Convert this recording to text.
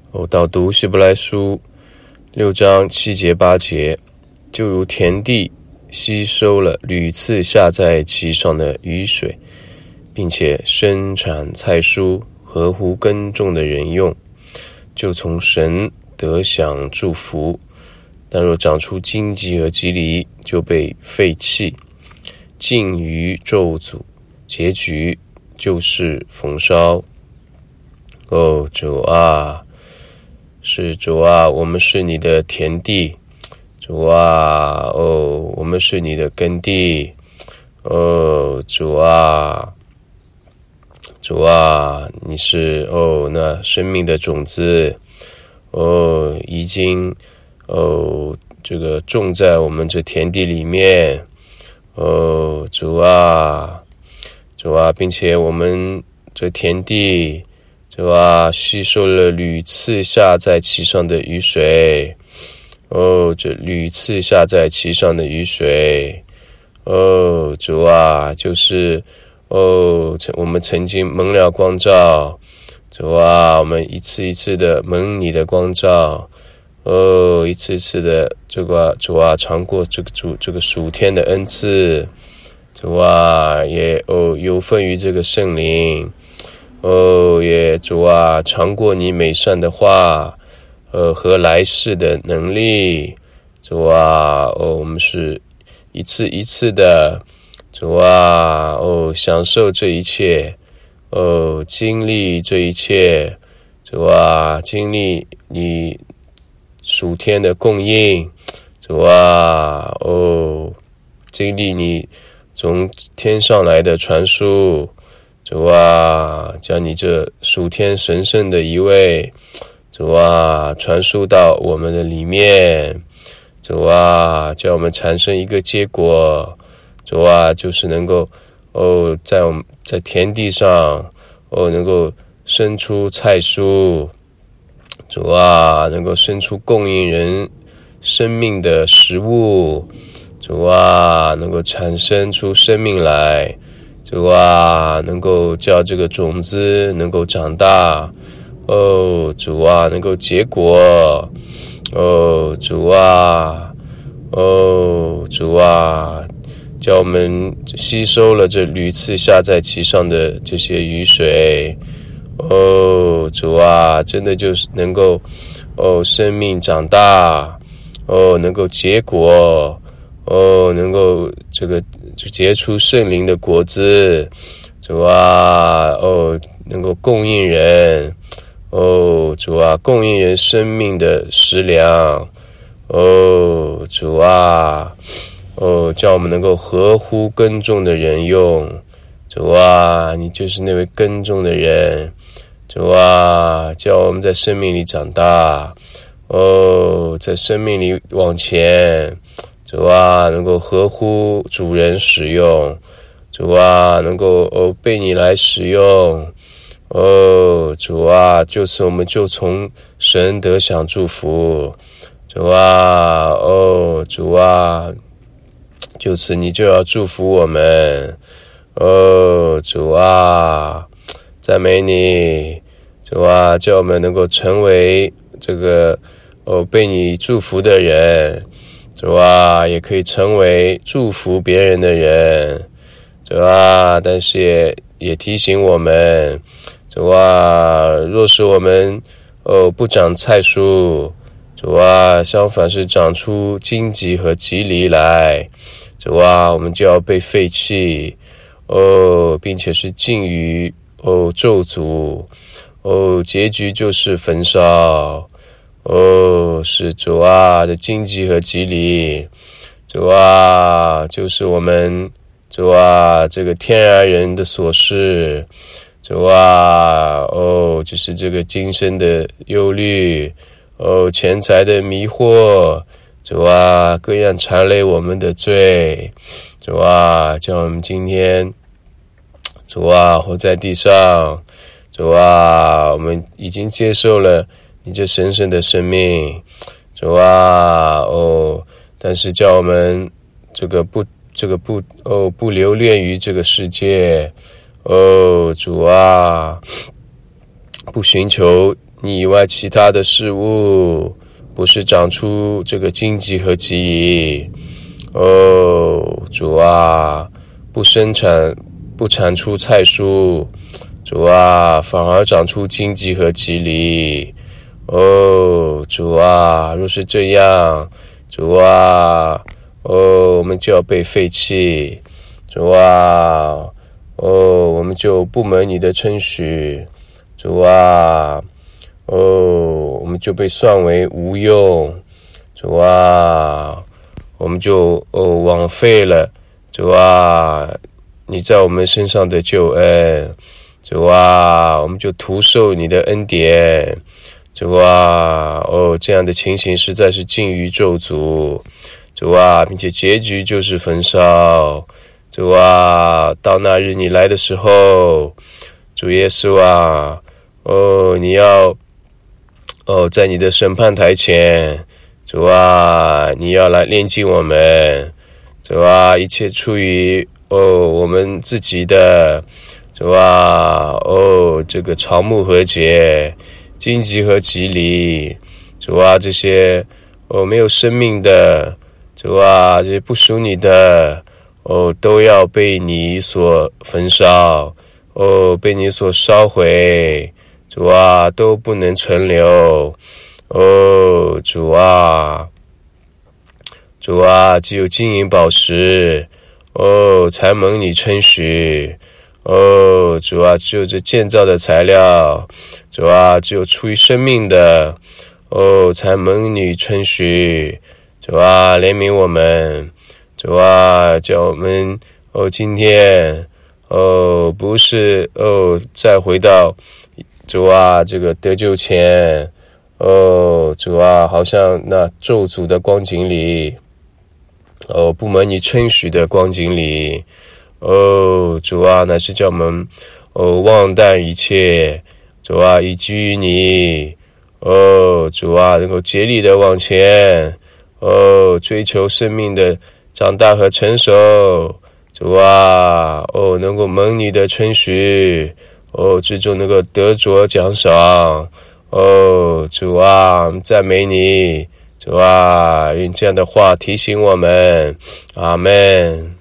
导读希伯来书6章7节8节，就如田地吸收了屡次下在其上的雨水，并且生产菜蔬，合乎耕种的人用，就从神得享祝福。但若长出荆棘和蒺藜，就被废弃，尽于咒诅，结局就是焚烧。主啊，是主啊，我们是你的田地，主啊，我们是你的耕地，主啊，主啊，你是那生命的种子，已经这个种在我们这田地里面，主啊，主啊，并且我们这田地，主啊，吸收了屡次下在其上的雨水，这屡次下在其上的雨水，主啊，就是我们曾经蒙了光照，主啊，我们一次一次的蒙你的光照，一次次的主啊，尝过这个属天的恩赐，主啊，也有份于这个圣灵，也主啊，尝过你美善的话，和来世的能力，主啊，我们是一次一次的，主啊，享受这一切，经历这一切，主啊，经历你属天的供应，主啊，经历你从天上来的传输，主啊，将你这属天神圣的一位，主啊，传输到我们的里面，主啊，叫我们产生一个结果，主啊，就是能够在我们在田地上能够生出菜蔬，主啊，能够生出供应人生命的食物，主啊，能够产生出生命来，主啊，能够叫这个种子能够长大，主啊，能够结果，主啊，主啊，叫我们吸收了这屡次下在其上的这些雨水，主啊，真的就是能够生命长大，能够结果，能够这个结出圣灵的果子，主啊，能够供应人，主啊，供应人生命的食粮，主啊，叫我们能够合乎耕种的人用，主啊，你就是那位耕种的人，主啊，叫我们在生命里长大，在生命里往前，主啊，能够合乎主人使用，主啊，能够被你来使用，主啊，就此我们就从神得享祝福，主啊，主啊，就此你就要祝福我们，主啊，赞美你，主啊，叫我们能够成为这个被你祝福的人，主啊，也可以成为祝福别人的人，主啊，但是也提醒我们，主啊，若是我们不长菜蔬，主啊，相反是长出荆棘和蒺藜来，主啊，我们就要被废弃，并且是尽于咒诅，结局就是焚烧，是主啊的荆棘和蒺藜，主啊，就是我们主啊这个天然人的所事，主啊，就是这个今生的忧虑，钱财的迷惑，主啊，各样缠累我们的罪，主啊，叫我们今天主啊活在地上，主啊，我们已经接受了你这神圣的生命，主啊，但是叫我们不留恋于这个世界，主啊，不寻求你以外其他的事物，不是长出这个荆棘和棘藜。主啊，不产出菜蔬，主啊，反而长出荆棘和棘藜。主啊，若是这样，主啊，我们就要被废弃。主啊，我们就不蒙你的称许。主啊，我们就被算为无用。主啊，我们就枉费了。主啊，你在我们身上的救恩。主啊，我们就徒受你的恩典。主啊，这样的情形实在是尽于咒诅。主啊，并且结局就是焚烧。主啊，到那日你来的时候，主耶稣啊，你要在你的审判台前，主啊，你要来炼净我们。主啊，一切出于我们自己的。主啊，这个草木和解，荆棘和棘藜。主啊，这些没有生命的，主啊，这些不属你的，都要被你所焚烧，被你所烧毁。主啊，都不能存留。主啊，只有金银宝石，才蒙你称许。主啊，只有这建造的材料。主啊，只有出于生命的，才蒙你称许。主啊，怜悯我们。主啊，叫我们今天不是再回到主啊这个得救前，主啊，好像那咒诅的光景里，不蒙你称许的光景里。主啊，乃是叫我们忘淡一切。主啊，以居于你。主啊，能够竭力的往前，追求生命的长大和成熟。主啊，能够蒙你的称许，最终能够得着奖赏。主啊，赞美你。主啊，用这样的话提醒我们。阿们。